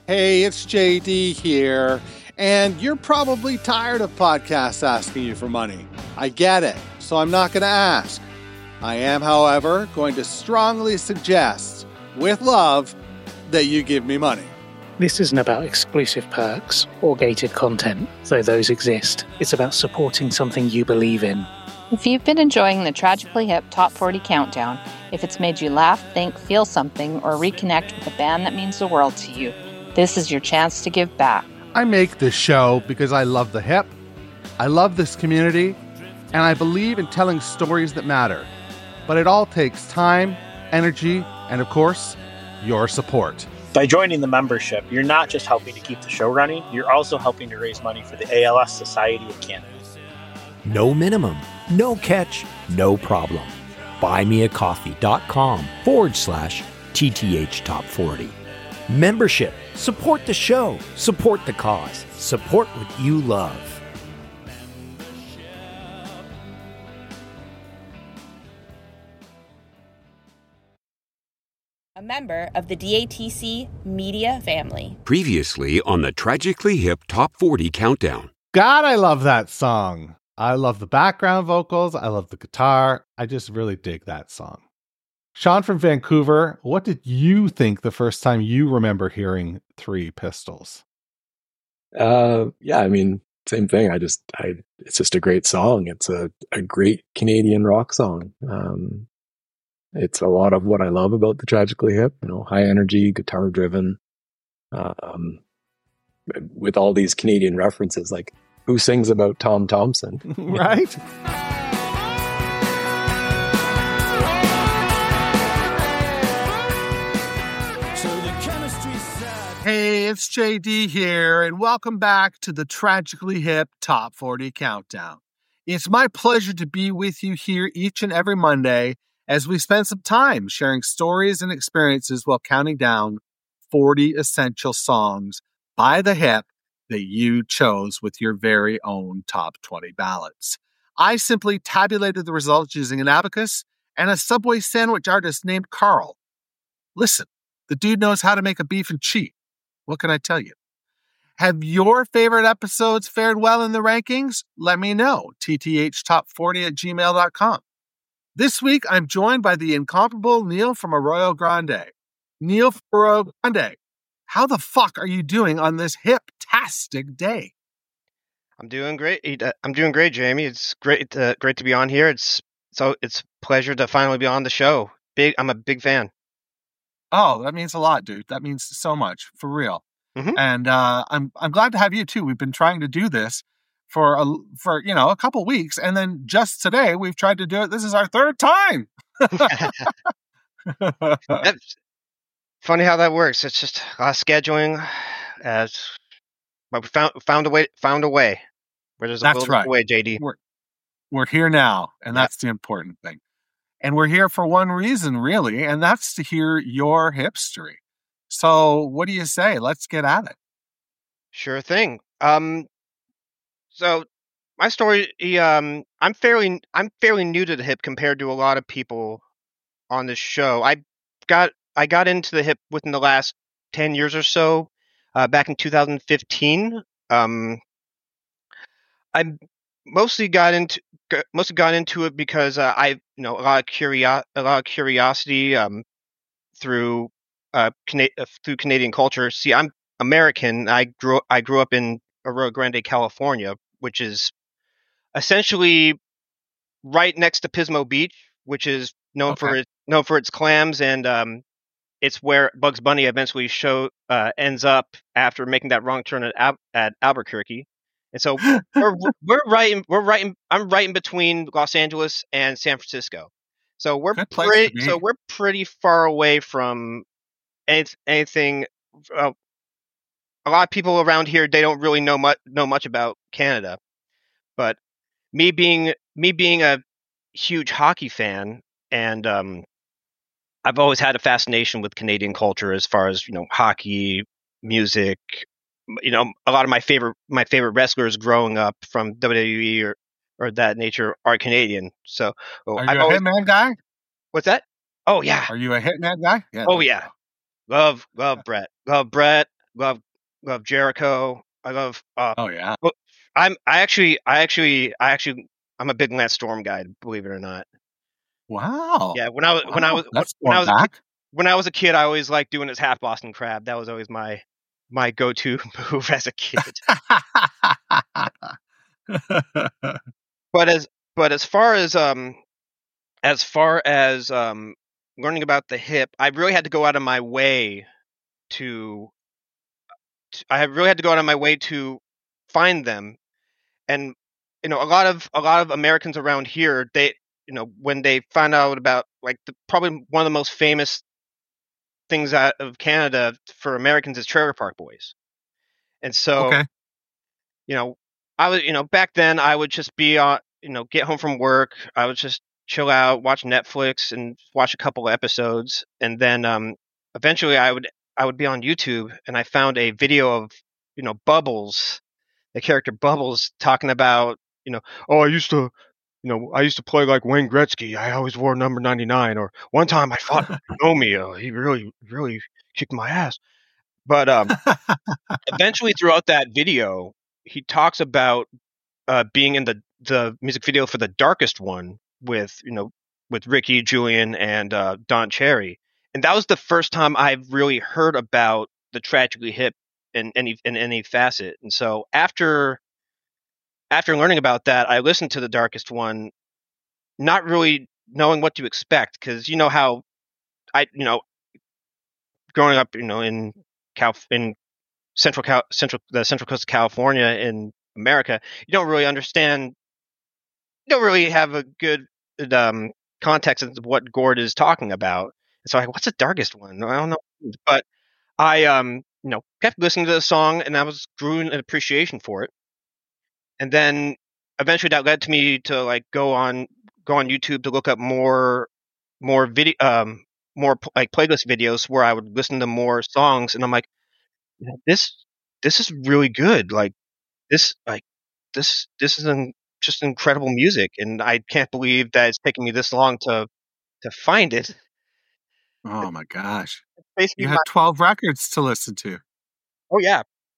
Hey, it's JD here, and you're probably tired of podcasts asking you for money. I get it, so I'm not going to ask. I am, however, going to strongly suggest, with love, that you give me money. This isn't about exclusive perks or gated content, though those exist. It's about supporting something you believe in. If you've been enjoying the Tragically Hip Top 40 Countdown, if it's made you laugh, think, feel something, or reconnect with a band that means the world to you, this is your chance to give back. I make this show because I love the hip, I love this community, and I believe in telling stories that matter. But it all takes time, energy, and of course, your support. By joining the membership, you're not just helping to keep the show running, you're also helping to raise money for the ALS Society of Canada. No minimum, no catch, no problem. buymeacoffee.com/TTH Top 40. Membership. Support the show. Support the cause. Support what you love. A member of the DATC media family. Previously on the Tragically Hip Top 40 Countdown. God, I love that song. I love the background vocals. I love the guitar. I just really dig that song. Sean from Vancouver, what did you think the first time you remember hearing Three Pistols? Yeah, I mean, same thing. It's just a great song. It's a great Canadian rock song. It's a lot of what I love about the Tragically Hip, high energy, guitar driven, with all these Canadian references, like who sings about Tom Thompson? Right? Hey, it's JD here, and welcome back to the Tragically Hip Top 40 Countdown. It's my pleasure to be with you here each and every Monday as we spend some time sharing stories and experiences while counting down 40 essential songs by the hip that you chose with your very own top 20 ballots. I simply tabulated the results using an abacus and a Subway sandwich artist named Carl. Listen, the dude knows how to make a beef and cheat. What can I tell you? Have your favorite episodes fared well in the rankings? Let me know. TTHtop40@gmail.com. This week, I'm joined by the incomparable Neil from Arroyo Grande. Neil from Arroyo Grande, how the fuck are you doing on this hip-tastic day? I'm doing great. I'm doing great, Jamie. It's great to be on here. It's a pleasure to finally be on the show. I'm a big fan. Oh, that means a lot, dude. That means so much, for real. Mm-hmm. And I'm glad to have you too. We've been trying to do this for a couple weeks, and then just today we've tried to do it. This is our third time. Funny how that works. It's just scheduling. But we found a way. Where there's a That's right. Way, JD. We're here now, and that's the important thing. And we're here for one reason, really, and that's to hear your hipstery. So what do you say? Let's get at it. Sure thing. So my story, I'm fairly new to the hip compared to a lot of people on this show. I got into the hip within the last 10 years or so, back in 2015. I mostly got into it because a lot of curiosity through Canadian culture. See, I'm American. I grew up in Arroyo Grande, California, which is essentially right next to Pismo Beach, which is known for its clams, and it's where Bugs Bunny eventually ends up after making that wrong turn at Albuquerque. And so I'm right in between Los Angeles and San Francisco. So we're pretty far away from anything. A lot of people around here, they don't really know much about Canada. But me being a huge hockey fan, and I've always had a fascination with Canadian culture as far as hockey, music. A lot of my favorite wrestlers growing up from WWE or that nature are Canadian. So are you a Hitman guy? What's that? Oh yeah. Are you a Hitman guy? Yeah. Oh yeah. Love Brett. Love Brett. love Jericho. I love. Oh yeah. Well, I'm a big Lance Storm guy, believe it or not. Wow. Yeah, That's going back. when I was a kid, I always liked doing his half Boston Crab. That was always my go-to move as a kid. But as far as learning about the hip, I really had to go out of my way to find them. And a lot of Americans around here, they when they find out about like probably one of the most famous things out of Canada for Americans is Trailer Park Boys. And so Okay. I was back then I would just be on get home from work, I would just chill out, watch Netflix and watch a couple of episodes, and then eventually I would be on YouTube, and I found a video of Bubbles, the character Bubbles, talking about oh, I used to play like Wayne Gretzky. I always wore number 99. Or one time I fought Naomi. He really, really kicked my ass. But eventually, throughout that video, he talks about being in the music video for The Darkest One with Ricky, Julian, and Don Cherry. And that was the first time I've really heard about the Tragically Hip in any facet. And so after learning about that, I listened to The Darkest One, not really knowing what to expect, because how growing up in in the Central Coast of California in America, you don't really have a good context of what Gord is talking about. And so what's The Darkest One? I don't know, but I kept listening to the song, and I grew an appreciation for it. And then eventually that led to me to go on YouTube to look up more video, more like playlist videos where I would listen to more songs, and I'm like, this is really good. This is just incredible music, and I can't believe that it's taken me this long to find it. Oh my gosh! Basically, you had 12 records to listen to. Oh yeah,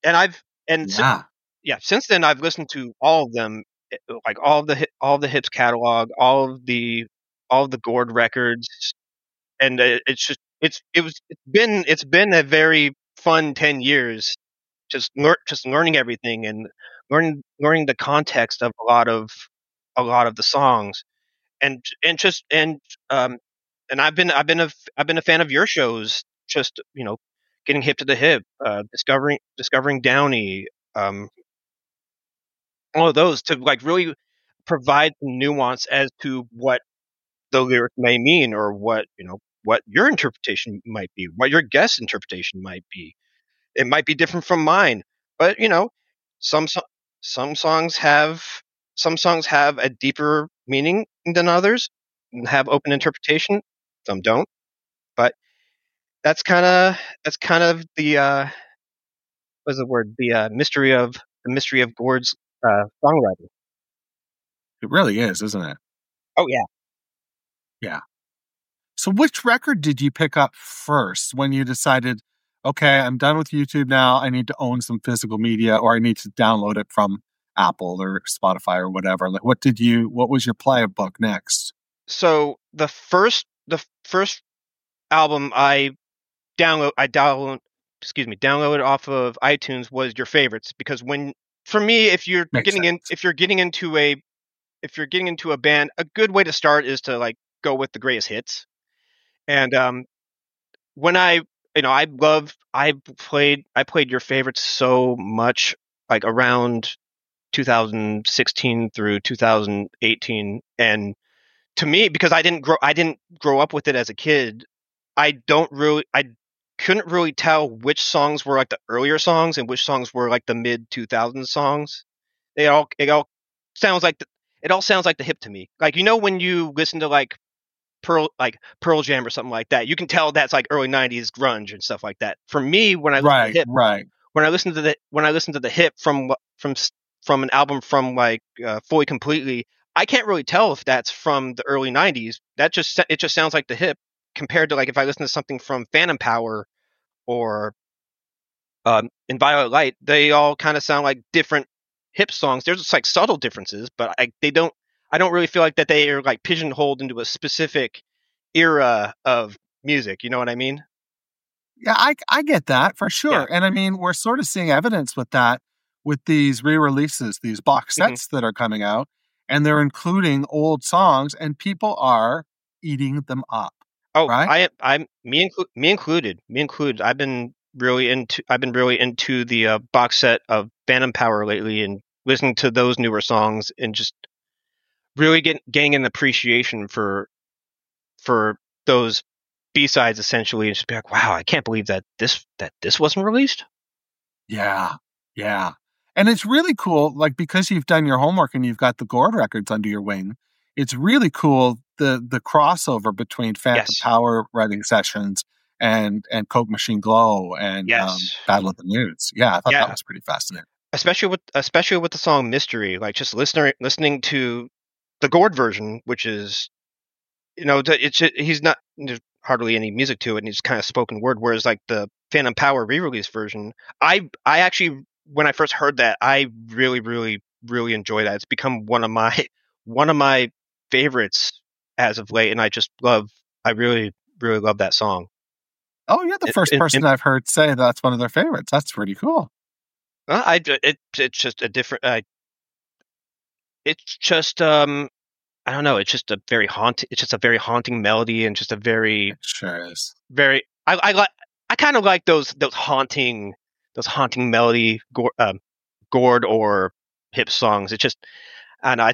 since then I've listened to all of them, like all of the Hips catalog, all of the Gord records, and it's been a very fun 10 years, just learning everything and learning the context of a lot of the songs, and I've been a fan of your shows, just getting hip to the hip, discovering Downey, all of those, to really provide some nuance as to what the lyric may mean, or what your interpretation might be, what your guest interpretation might be. It might be different from mine, but some songs have a deeper meaning than others and have open interpretation. Some don't, but that's kind of the what's the word? The mystery of Gord's songwriting. It really is, isn't it? Oh yeah. Yeah. So which record did you pick up first when you decided, okay, I'm done with YouTube now, I need to own some physical media, or I need to download it from Apple or Spotify or whatever? Like, what was your playbook next? So the first album I downloaded off of iTunes was Your Favorites, because for me, if you're getting into a band, a good way to start is to go with the greatest hits. And when I played Your Favorites so much, around 2016 through 2018, and to me, because I didn't grow up with it as a kid, I couldn't really tell which songs were the earlier songs and which songs were the mid 2000s songs. It all sounds like the hip to me. When you listen to Pearl Jam or something like that, you can tell that's early 90s grunge and stuff like that. For me, when I listen to hip, when I listen to the hip from an album from Fully Completely, I can't really tell if that's from the early 90s. It just sounds like the hip, compared to if I listen to something from Phantom Power or in Violet Light, they all kind of sound like different hip songs. There's just like subtle differences, but I don't really feel like that they are like pigeonholed into a specific era of music. You know what I mean? Yeah, I get that for sure. Yeah. And I mean, we're sort of seeing evidence with that with these re-releases, these box sets that are coming out, and they're including old songs, and people are eating them up. Oh, right? Me included. I've been really into the box set of Phantom Power lately, and listening to those newer songs, and just really getting an appreciation for those B-sides essentially, and just be like, wow, I can't believe that this wasn't released. Yeah. And it's really cool, like, because you've done your homework and you've got the Gord records under your wing, it's really cool the crossover between Phantom Power writing sessions and Coke Machine Glow and Battle of the Nudes. Yeah, I thought that was pretty fascinating. Especially with the song Mystery, like just listening to the Gord version, which is, he's not, there's hardly any music to it, and he's kind of spoken word, whereas like the Phantom Power re-release version, I actually, when I first heard that, I really, really, really enjoy that. It's become one of my favorites as of late, and I really, really love that song. Oh, you're the first person I've heard say that's one of their favorites. That's pretty cool. It's just a different. It's just I don't know. It's just a very haunting. It's just a very haunting melody, and just a very. It sure is. Very. I kind of like those haunting melody Gord or hip songs. It's just, I don't know.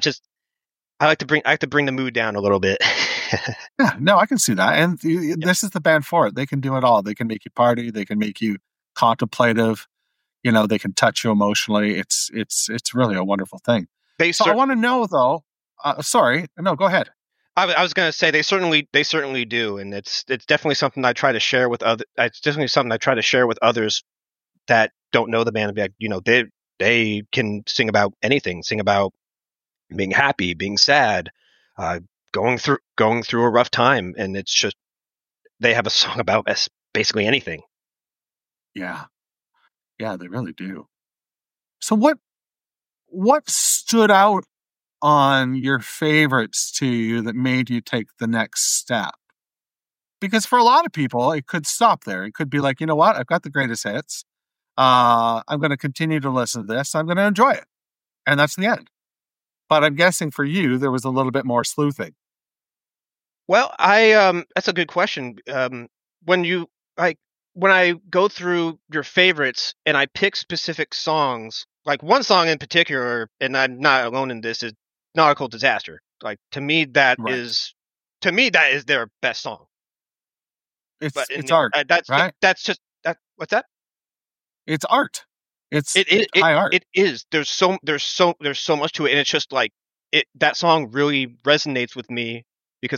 I like to bring the mood down a little bit. Yeah, no, I can see that. And this is the band for it. They can do it all. They can make you party. They can make you contemplative. They can touch you emotionally. It's really a wonderful thing. I want to know though. Sorry, no, go ahead. I was going to say they certainly do, and it's definitely something I try to share with others. It's definitely something I try to share with others that don't know the band, and be like, they can sing about anything, sing about being happy, being sad, going through a rough time, and it's just they have a song about basically anything. Yeah, they really do. So what stood out on your favorites to you that made you take the next step? Because for a lot of people, it could stop there. It could be like, you know what? I've got the greatest hits. I'm going to continue to listen to this. I'm going to enjoy it. And that's the end. But I'm guessing for you, there was a little bit more sleuthing. Well, that's a good question. When I go through your favorites and I pick specific songs, like one song in particular, and I'm not alone in this, is Nautical Disaster. Like to me, that is their best song. It's art. That's just that. What's that? It's art. It's high art. It is. There's so much to it, and it's just like that song really resonates with me because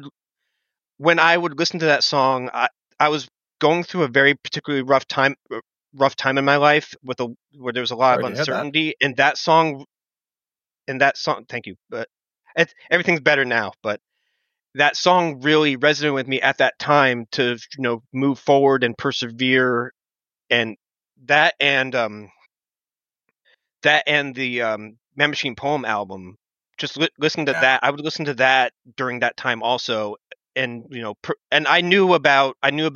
when I would listen to that song, I was going through a very particularly rough time in my life where there was a lot of uncertainty, and that song. Thank you. But everything's better now. But that song really resonated with me at that time to move forward and persevere, and that and the Man Machine Poem album. Just listening to that, I would listen to that during that time also, and and I knew about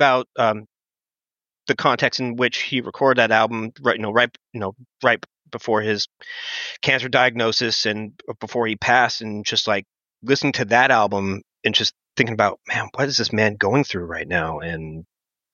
the context in which he recorded that album, right before his cancer diagnosis and before he passed, and just like listening to that album and just thinking about, man, what is this man going through right now? And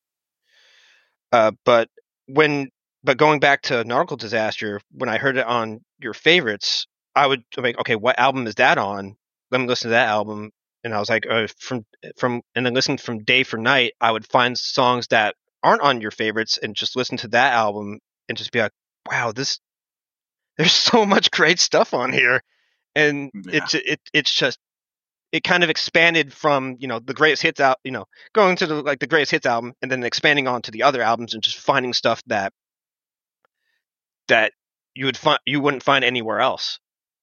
but going back to Nautical Disaster, when I heard it on your favorites, I would like, okay, what album is that on? Let me listen to that album. And I was like, and then listen from Day for Night, I would find songs that aren't on your favorites and just listen to that album and just be like, wow, there's so much great stuff on here. And it's just, it kind of expanded from, the greatest hits out, going to the greatest hits album and then expanding on to the other albums and just finding stuff that you wouldn't find anywhere else.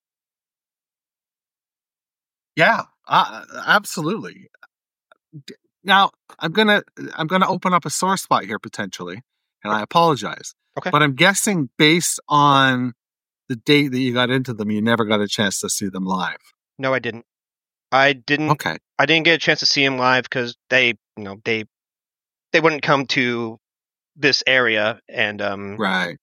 Yeah, absolutely. Now I'm gonna open up a sore spot here potentially, and I apologize. Okay. But I'm guessing based on the date that you got into them, you never got a chance to see them live. No, I didn't. I didn't. Okay. I didn't get a chance to see him live because they wouldn't come to this area, and Right.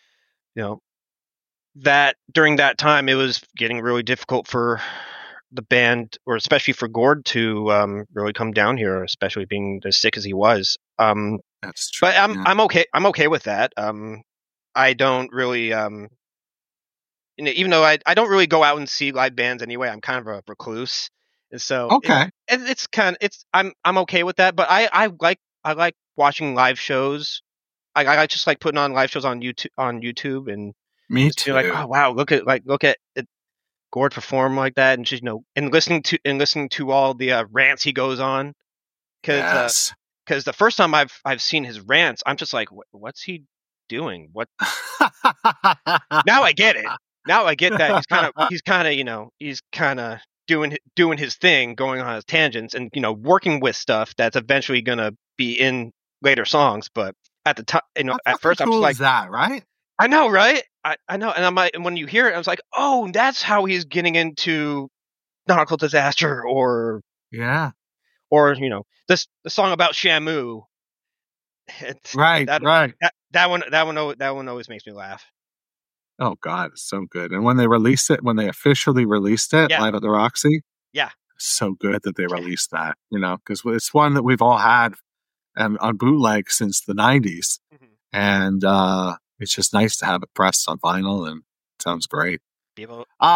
That during that time it was getting really difficult for the band, or especially for Gord, to really come down here, especially being as sick as he was. That's true. But I'm okay. I'm okay with that. I don't really, even though I don't really go out and see live bands anyway. I'm kind of a recluse, and so okay. I'm okay with that. But I like watching live shows. I just like putting on live shows on YouTube, and me just too. Be like, oh wow, look at it, Gord perform like that, and just and listening to all the rants he goes on. Because the first time I've seen his rants, I'm just like, what's he doing? What? Now I get it. Now I get that he's kind of doing his thing, going on his tangents, and working with stuff that's eventually gonna be in later songs. But at the time, at first cool I'm just like, that, right? I know, right? I know, and and when you hear it, I was like, oh, that's how he's getting into Nautical Disaster, or the song about Shamu. Right. That one always makes me laugh. Oh God, it's so good. And when they officially released it live at the Roxy, so good that they released that. Because it's one that we've all had on bootleg since the 90s, and it's just nice to have it pressed on vinyl, and it sounds great. Do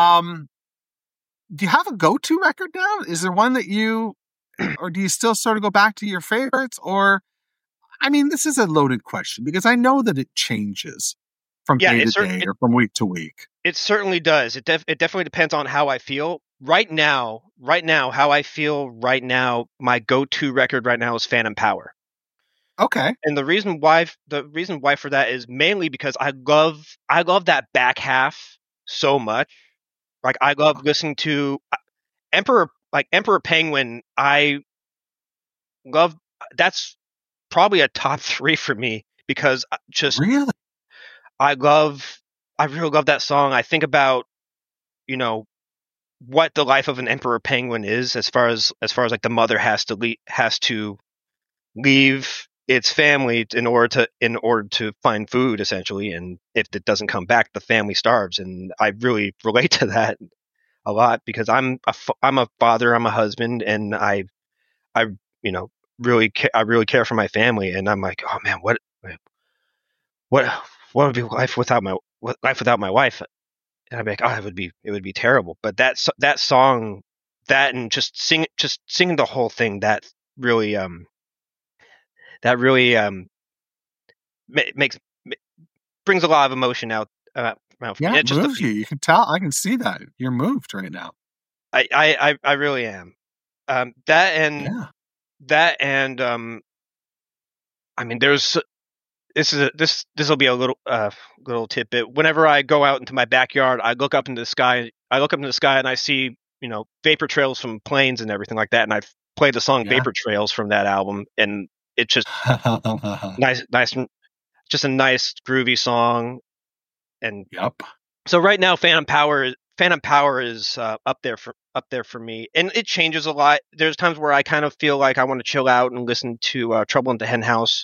you have a go-to record now? Is there one that you, or do you still sort of go back to your favorites? Or, I mean, this is a loaded question because I know that it changes from day to day or from week to week. It certainly does. It definitely depends on how I feel. Right now, how I feel right now, my go-to record right now is Phantom Power. Okay. And the reason why for that is mainly because I love that back half so much. Like I love listening to Emperor Penguin. I love, that's probably a top 3 for me because just really, I really love that song. I think about what the life of an Emperor Penguin is, as far as like the mother has to leave its family in order to find food, essentially, and if it doesn't come back, the family starves. And I really relate to that a lot because I'm a father, I'm a husband, and I really care for my family, and I'm like, oh man, what would be life without my wife? And I'd be like, oh, it would be terrible. But that song, that, and just singing the whole thing, that really brings a lot of emotion out. It moves you. You can tell. I can see that you're moved right now. I really am. That and I mean, this will be a little tidbit. Whenever I go out into my backyard, I look up into the sky. And I see vapor trails from planes and everything like that. And I play the song "Vapor Trails" from that album, and it's just nice, just a nice groovy song. And so right now, Phantom Power is up there for me, and it changes a lot. There's times where I kind of feel like I want to chill out and listen to Trouble in the Hen House.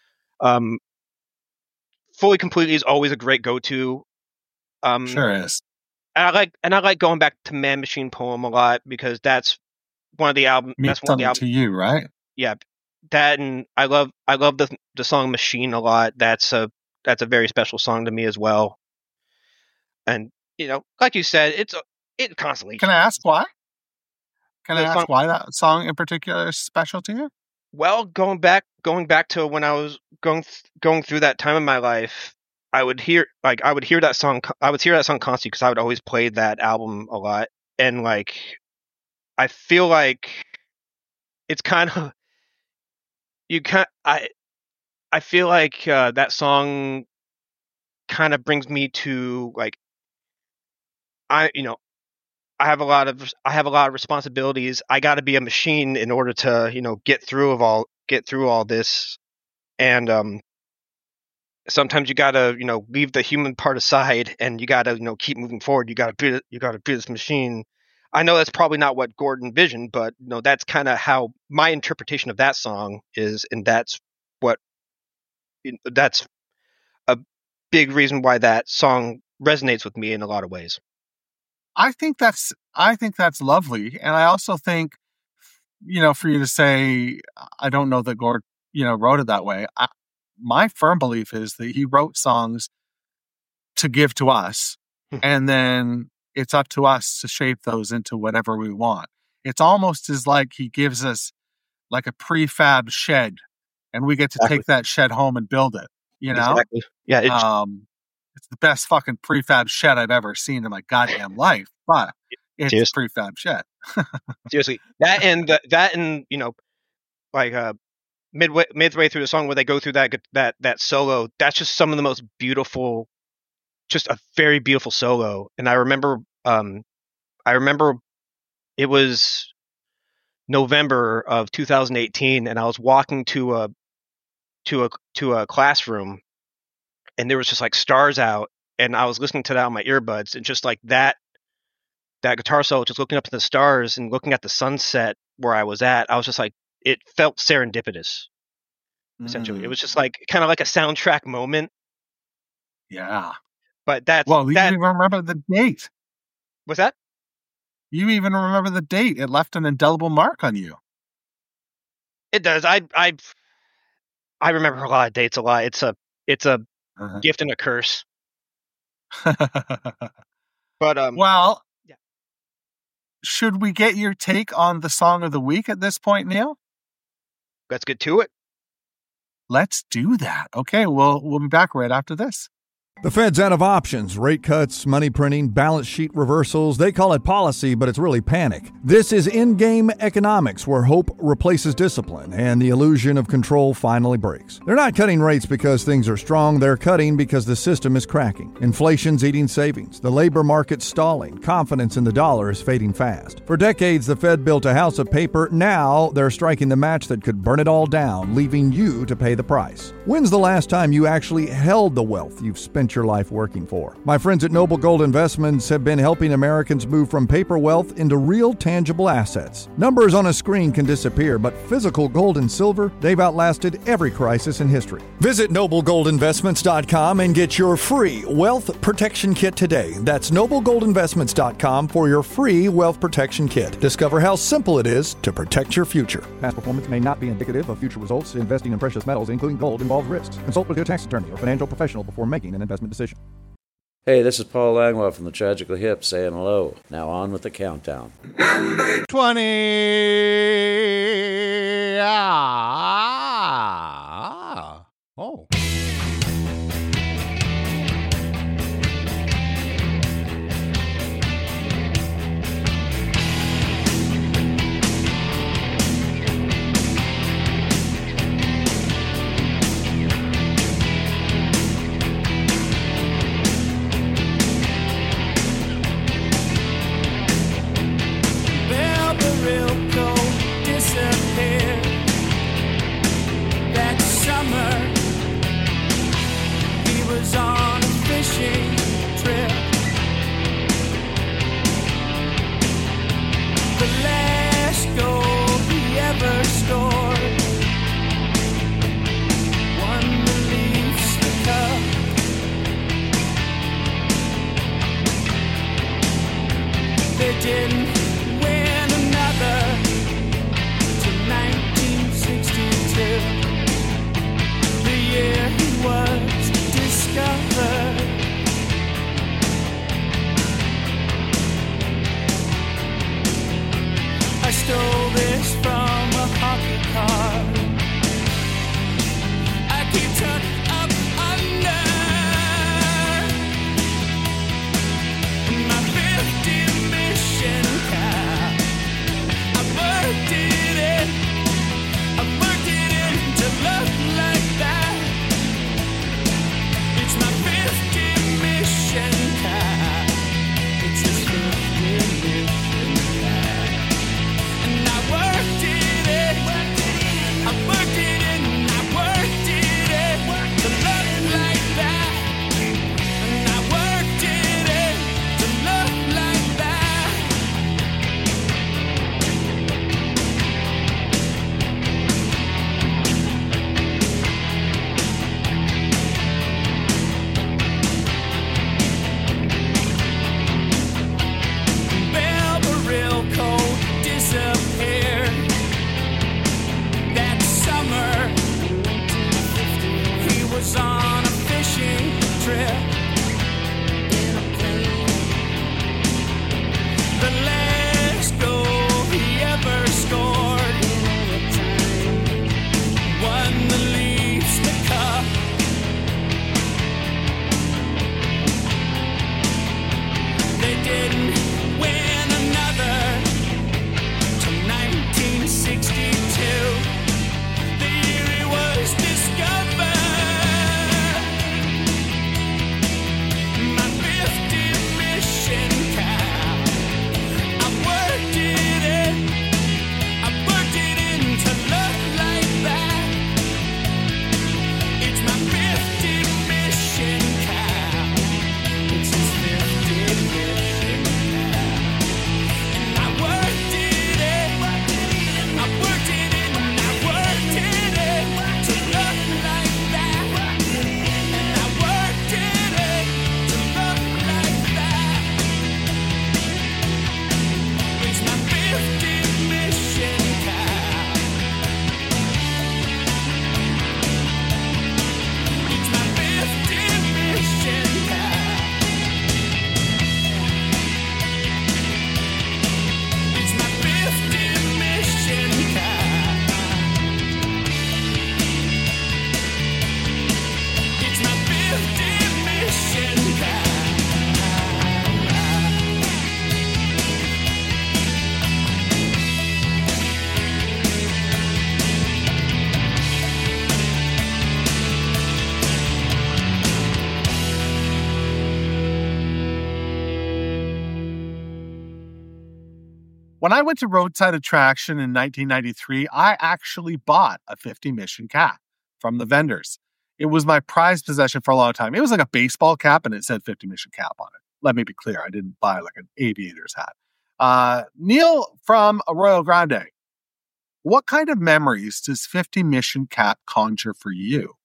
Fully Completely is always a great go-to. Sure is. And I like going back to Man Machine Poem a lot because that's one of the albums. Means something to you, right? Yeah, that, and I love the song Machine a lot. That's a very special song to me as well. And like you said, it constantly. Can I ask why? Why that song in particular is special to you? Well, going back to when I was going through that time in my life, I would hear that song constantly because I would always play that album a lot, and like I feel like it's kind of I feel like that song kind of brings me to like I have a lot of responsibilities. I got to be a machine in order to get through all this, and sometimes you gotta, leave the human part aside, and you gotta, keep moving forward. You gotta be this machine. I know that's probably not what Gordon envisioned, but that's kind of how my interpretation of that song is, and that's a big reason why that song resonates with me in a lot of ways. I think that's lovely, and I also think, for you to say, I don't know that Gord, wrote it that way. My firm belief is that he wrote songs to give to us, and then it's up to us to shape those into whatever we want. It's almost as like he gives us like a prefab shed, and we get to take that shed home and build it. Exactly. Yeah. It's the best fucking prefab shed I've ever seen in my goddamn life, but it's a prefab shed. Seriously, that and midway through the song where they go through that solo, that's just some of the most beautiful, just a very beautiful solo. And I remember it was November of 2018, and I was walking to a classroom, and there was just like stars out, and I was listening to that on my earbuds, and just like that guitar solo, just looking up at the stars and looking at the sunset where I was at, I was just like, it felt serendipitous. Essentially, it was just like kind of like a soundtrack moment. Yeah, but you even remember the date. What's that? You even remember the date? It left an indelible mark on you. It does. I remember a lot of dates a lot. It's a gift and a curse. But well, yeah. Should we get your take on the song of the week at this point, Neil? Let's get to it. Let's do that. Okay, we'll be back right after this. The Fed's out of options, rate cuts, money printing, balance sheet reversals. They call it policy, but it's really panic. This is in-game economics, where hope replaces discipline and the illusion of control finally breaks. They're not cutting rates because things are strong. They're cutting because the system is cracking. Inflation's eating savings. The labor market's stalling. Confidence in the dollar is fading fast. For decades, the Fed built a house of paper. Now they're striking the match that could burn it all down, leaving you to pay the price. When's the last time you actually held the wealth you've spent your life working for? My friends at Noble Gold Investments have been helping Americans move from paper wealth into real tangible assets. Numbers on a screen can disappear, but physical gold and silver, they've outlasted every crisis in history. Visit NobleGoldInvestments.com and get your free wealth protection kit today. That's NobleGoldInvestments.com for your free wealth protection kit. Discover how simple it is to protect your future. Past performance may not be indicative of future results. Investing in precious metals, including gold, involves risks. Consult with your tax attorney or financial professional before making an investment decision. Hey, this is Paul Langlois from the Tragically Hip saying hello. Now on with the countdown. 20. Oh. Didn't win another till 1962, the year he was discovered. I stole this from a hockey card. I keep tucked up under my 50 mission When I went to Roadside Attraction in 1993, I actually bought a 50 Mission cap from the vendors. It was my prized possession for a long time. It was like a baseball cap, and it said 50 Mission cap on it. Let me be clear. I didn't buy like an aviator's hat. Neil from Arroyo Grande, what kind of memories does 50 Mission cap conjure for you?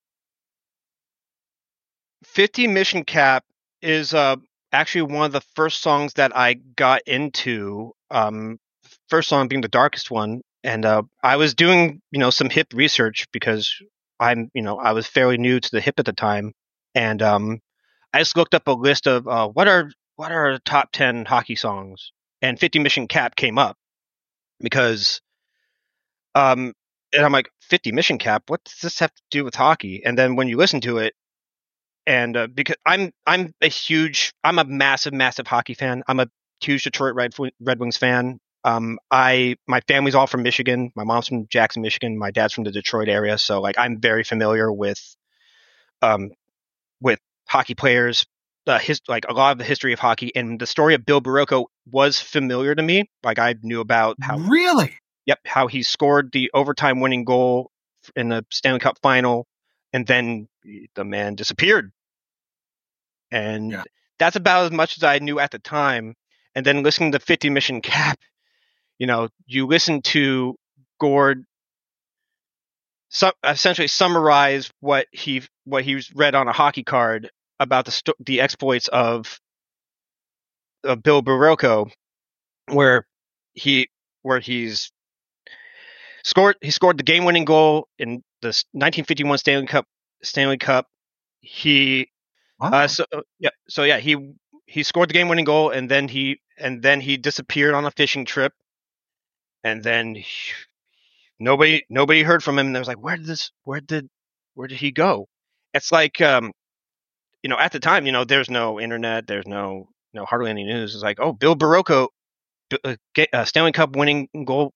50 Mission Cap is actually one of the first songs that I got into. First song being the darkest one, and I was doing some hip research because I was fairly new to the hip at the time, and I just looked up a list of what are the top 10 hockey songs, and 50 Mission Cap came up because and I'm like, 50 Mission Cap, what does this have to do with hockey? And then when you listen to it, and because I'm a massive hockey fan. I'm a huge Detroit Red Wings fan. My family's all from Michigan. My mom's from Jackson, Michigan. My dad's from the Detroit area, so like I'm very familiar with hockey players, like a lot of the history of hockey, and the story of Bill Barocco was familiar to me. Like I knew about how how he scored the overtime winning goal in the Stanley Cup final, and then the man disappeared. And that's about as much as I knew at the time. And then listening to 50 Mission Cap, you listen to Gord essentially summarize what he read on a hockey card about the exploits of Bill Barocco, where he's scored the game-winning goal in the 1951 Stanley Cup. He he scored the game-winning goal, and then he disappeared on a fishing trip, and then nobody heard from him. And they was like, where did he go? It's like at the time, there's no internet, there's no hardly any news. It's like, oh, Bill Barocco, Stanley Cup winning goal,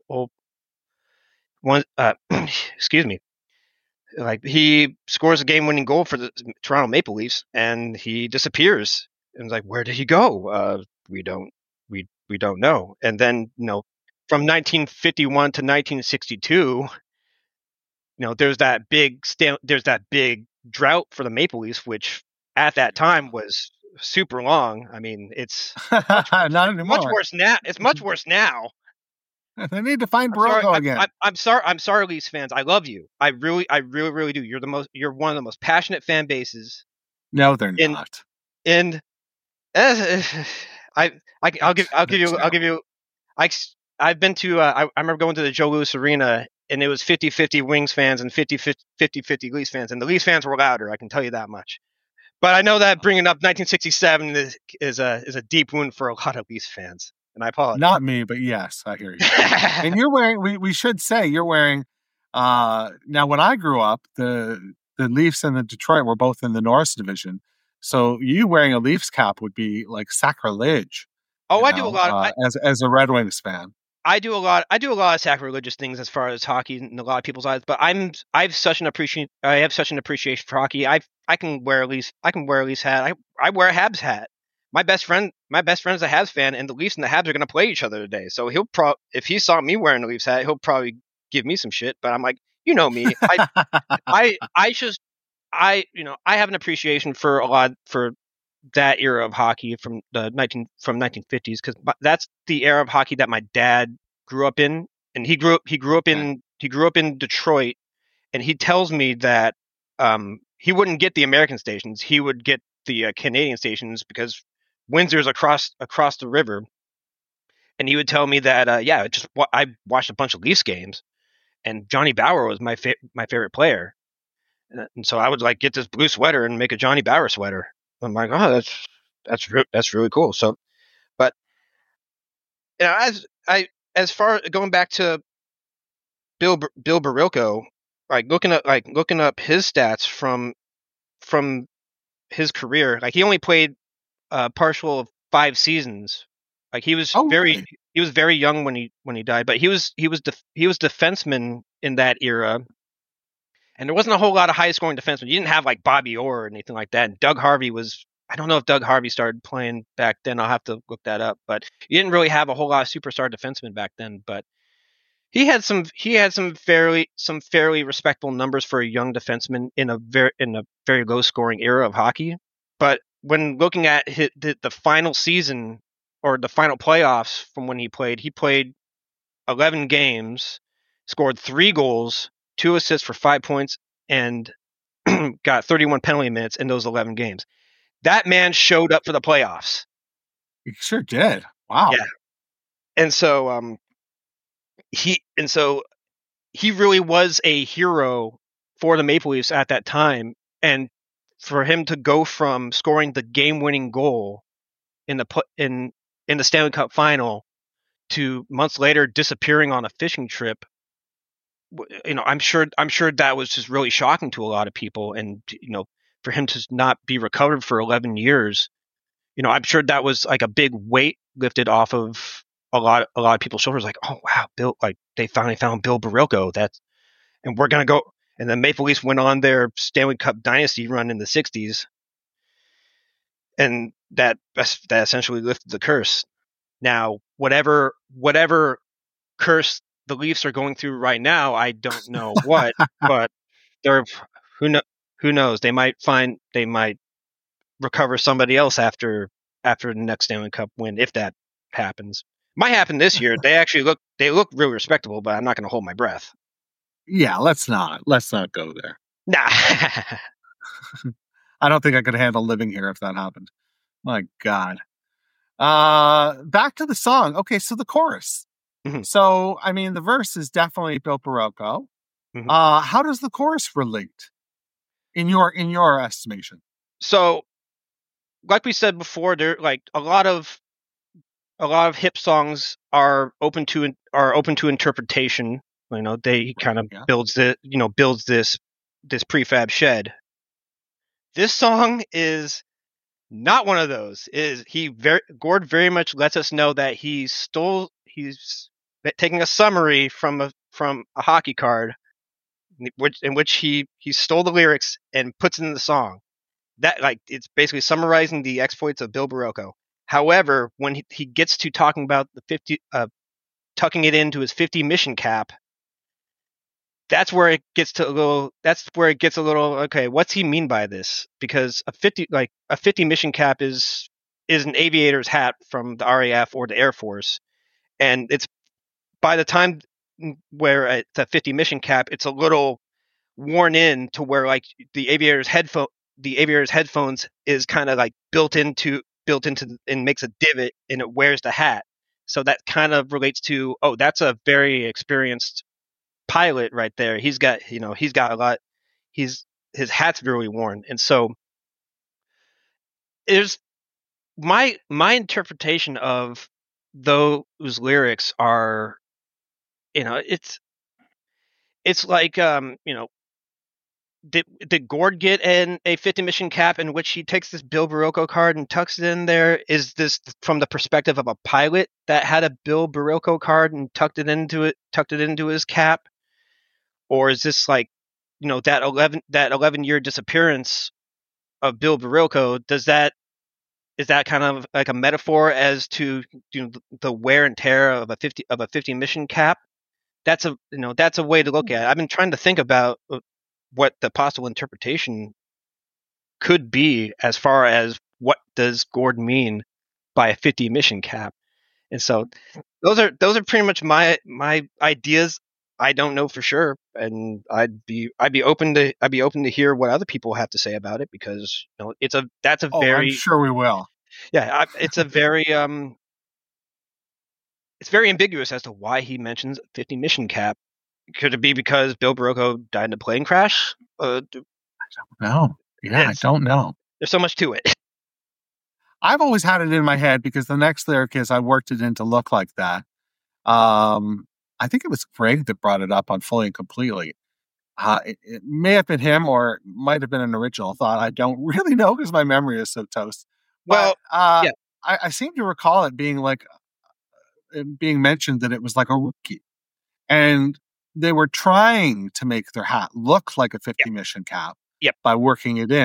excuse me. Like he scores a game-winning goal for the Toronto Maple Leafs, and he disappears. And it's like, where did he go? We don't know. And then from 1951 to 1962, there's that big drought for the Maple Leafs, which at that time was super long. I mean, it's not anymore. Much worse now. It's much worse now. They need to find Barocco again. I'm sorry, Leafs fans. I love you. I really do. You're one of the most passionate fan bases. No, they're not. And I'll give you. I've been to. I remember going to the Joe Louis Arena, and it was 50-50 Wings fans and 50-50 Leafs fans, and the Leafs fans were louder. I can tell you that much. But I know that bringing up 1967 is a deep wound for a lot of Leafs fans. And I apologize. Not me, but yes, I hear you. And you're wearing, we should say, you're wearing, now when I grew up, the Leafs and the Detroit were both in the Norris division. So you wearing a Leafs cap would be like sacrilege. Oh, I do a lot. As a Red Wings fan. I do a lot of sacrilegious things as far as hockey in a lot of people's eyes, but I have such an appreciation for hockey. I can wear a Leafs hat. I wear a Habs hat. My best friend's a Habs fan, and the Leafs and the Habs are going to play each other today. So if he saw me wearing a Leafs hat, he'll probably give me some shit. But I'm like, me. I have an appreciation for that era of hockey from 1950s, because that's the era of hockey that my dad grew up in, and he grew up in Detroit, and he tells me that he wouldn't get the American stations, he would get the Canadian stations because Windsor's across the river, and he would tell me that I watched a bunch of Leafs games, and Johnny Bower was my favorite player, and so I would like get this blue sweater and make a Johnny Bower sweater. I'm like, oh, that's really cool. So, but as far going back to Bill Barocco, looking up his stats from his career, like he only played partial of 5 seasons. Like he was very young when he died, but he was defenseman in that era. And there wasn't a whole lot of high-scoring defensemen. You didn't have like Bobby Orr or anything like that. And Doug Harvey was I don't know if Doug Harvey started playing back then. I'll have to look that up. But you didn't really have a whole lot of superstar defensemen back then. But he had some fairly respectable numbers for a young defenseman in a very low scoring era of hockey. But when looking at the final season or the final playoffs from when he played 11 games, scored 3 goals, 2 assists for 5 points, and got 31 penalty minutes in those 11 games. That man showed up for the playoffs. He sure did. Wow. Yeah. And so he really was a hero for the Maple Leafs at that time. And for him to go from scoring the game-winning goal in the Stanley Cup final to months later disappearing on a fishing trip, I'm sure that was just really shocking to a lot of people. And for him to not be recovered for 11 years, I'm sure that was like a big weight lifted off of a lot of people's shoulders. Like, oh wow, Bill! Like they finally found Bill Barilko. And we're gonna go. And the Maple Leafs went on their Stanley Cup dynasty run in the '60s, and that essentially lifted the curse. Now, whatever curse the Leafs are going through right now, I don't know what, but who knows? They might recover somebody else after the next Stanley Cup win, if that happens. Might happen this year. They look really respectable, but I'm not going to hold my breath. Yeah, let's not go there. Nah. I don't think I could handle living here if that happened. My God. Back to the song. Okay, so the chorus. Mm-hmm. So, I mean, the verse is definitely Bill Barilko. Mm-hmm. How does the chorus relate in your estimation? So, like we said before, there like a lot of hip songs are open to interpretation. They kind of builds this prefab shed. This song is not one of those. Gord very much lets us know that he's taking a summary from a hockey card, in which he stole the lyrics and puts it in the song. That it's basically summarizing the exploits of Bill Barilko. However, when he gets to talking about the 50, tucking it into his 50 mission cap, that's where it gets a little. Okay, what's he mean by this? Because a 50 mission cap is an aviator's hat from the RAF or the Air Force, and it's by the time where it's a 50 mission cap, it's a little worn in to where like the aviator's headphones is kind of like built into and makes a divot and it wears the hat. So that kind of relates to, oh, that's a very experienced pilot right there. He's got a lot. His hat's really worn. And so there's my interpretation of those lyrics are, it's like, did Gord get a 50 mission cap in which he takes this Bill Barilko card and tucks it in there? Is this from the perspective of a pilot that had a Bill Barilko card and tucked it into his cap? Or is this like, that 11-year disappearance of Bill Barilko, is that kind of like a metaphor as to the wear and tear of a 50 mission cap? That's a way to look at it. I've been trying to think about what the possible interpretation could be as far as what does Gord mean by a 50 mission cap. And so those are pretty much my ideas. I don't know for sure, and I'd be open to hear what other people have to say about it, because that's a very, I'm sure we will. Yeah, it's a very it's very ambiguous as to why he mentions 50 mission cap. Could it be because Bill Barilko died in a plane crash? I don't know. Yeah, I don't know. There's so much to it. I've always had it in my head because the next lyric is, I worked it in to look like that. I think it was Greg that brought it up on Fully and Completely. It may have been him, or might have been an original thought. I don't really know because my memory is so toast. But, yeah. I seem to recall it being mentioned that it was like a rookie. And they were trying to make their hat look like a 50 mission cap by working it in.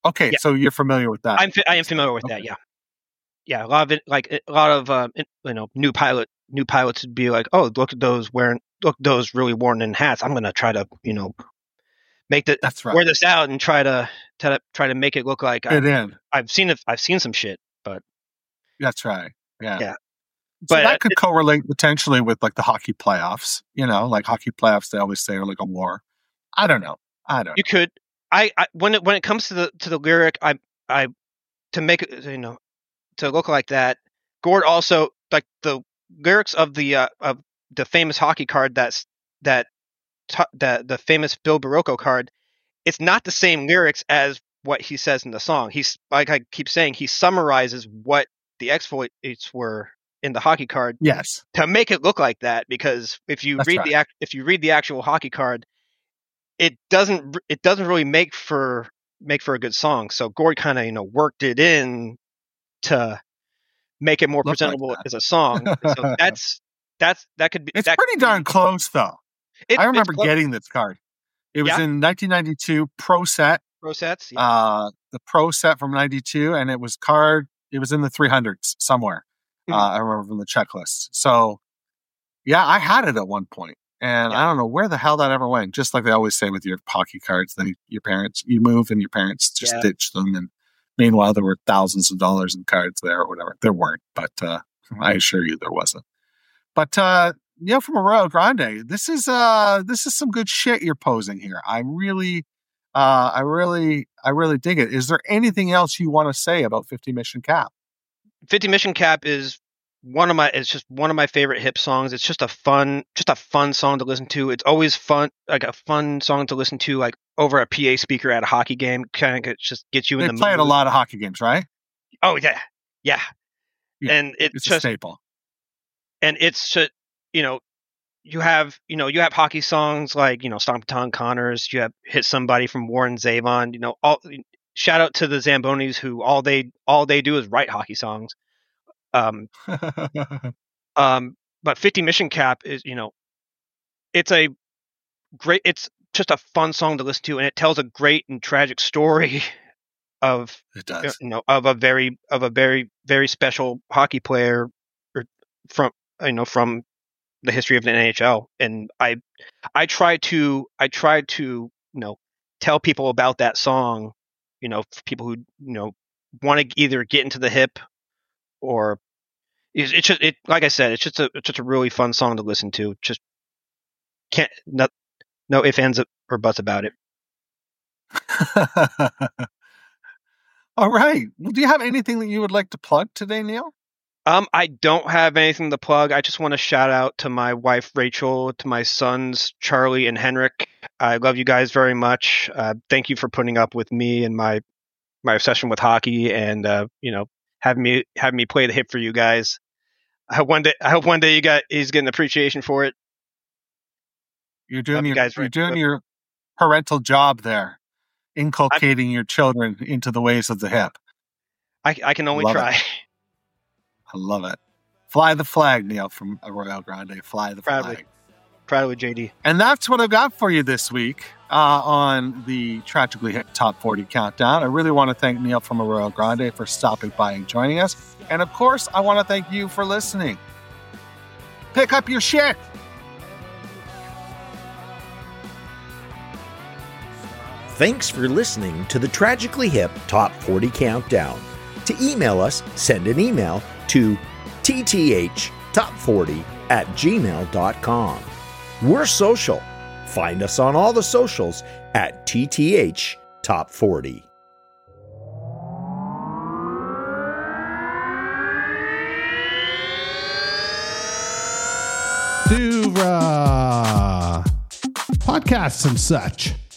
Okay, Yeah. so you're familiar with that. I am familiar with that. Yeah, yeah. A lot of it, like a lot of new pilots would be like, oh, look at those really worn in hats. I'm gonna try to make That's right. wear this out and try to make it look like I've seen some shit, but that's right. Yeah. Yeah. So But that could correlate potentially with like the hockey playoffs. Like hockey playoffs, they always say are like a war. I don't know. You could. I when it comes to the lyric, I to make it to look like that. Gord also, like the lyrics of the famous hockey card the famous Bill Barocco card. It's not the same lyrics as what he says in the song. He's, like I keep saying, he summarizes what the exploits were in the hockey card. Yes. To make it look like that, because if you read the actual hockey card, it doesn't really make for a good song. So Gord kind of worked it in to make it more presentable as a song. So that could be. It's pretty darn close though. I remember getting this card. It was in 1992 Pro Set. Pro Sets. Yeah. The Pro Set from 92, and it was in the 300s somewhere. I remember from the checklist. So yeah, I had it at one point. And I don't know where the hell that ever went. Just like they always say with your hockey cards, you move and your parents just ditch them. And meanwhile, there were thousands of dollars in cards there or whatever. There weren't, but I assure you there wasn't. But from Arroyo Grande, this is some good shit you're posing here. I really dig it. Is there anything else you want to say about 50 Mission Cap? 50 Mission Cap is it's just one of my favorite hip songs. It's just a fun song to listen to. It's always fun, like a fun song to listen to, like over a PA speaker at a hockey game. Kind of just gets you in the mood. They play at a lot of hockey games, right? Oh yeah. And it's just a staple. And it's just, you have hockey songs like, Stompton Connors, you have Hit Somebody from Warren Zevon, shout out to the Zambonis who all they do is write hockey songs. But 50 Mission Cap is, it's just a fun song to listen to, and it tells a great and tragic story of a very very special hockey player from the history of the NHL. And I try to tell people about that song, for people who want to either get into the hip or it's just like I said, it's just a really fun song to listen to. Just no ifs, ands, or buts about it. All right. Well, do you have anything that you would like to plug today, Neil? I don't have anything to plug. I just want to shout out to my wife Rachel, to my sons Charlie and Henrik. I love you guys very much. Thank you for putting up with me and my obsession with hockey, and having me play the hip for you guys. I hope one day he's getting appreciation for it. You're doing your parental job there, inculcating your children into the ways of the hip. I can only try. I love it. Fly the flag, Neil, from Arroyo Grande. Fly the flag. Proudly, JD. And that's what I've got for you this week on the Tragically Hip Top 40 Countdown. I really want to thank Neil from Arroyo Grande for stopping by and joining us. And of course, I want to thank you for listening. Pick up your shit. Thanks for listening to the Tragically Hip Top 40 Countdown. To email us, send an email to tttop40@gmail.com. We're social. Find us on all the socials at TTH Top 40. Duvra. Podcasts and such.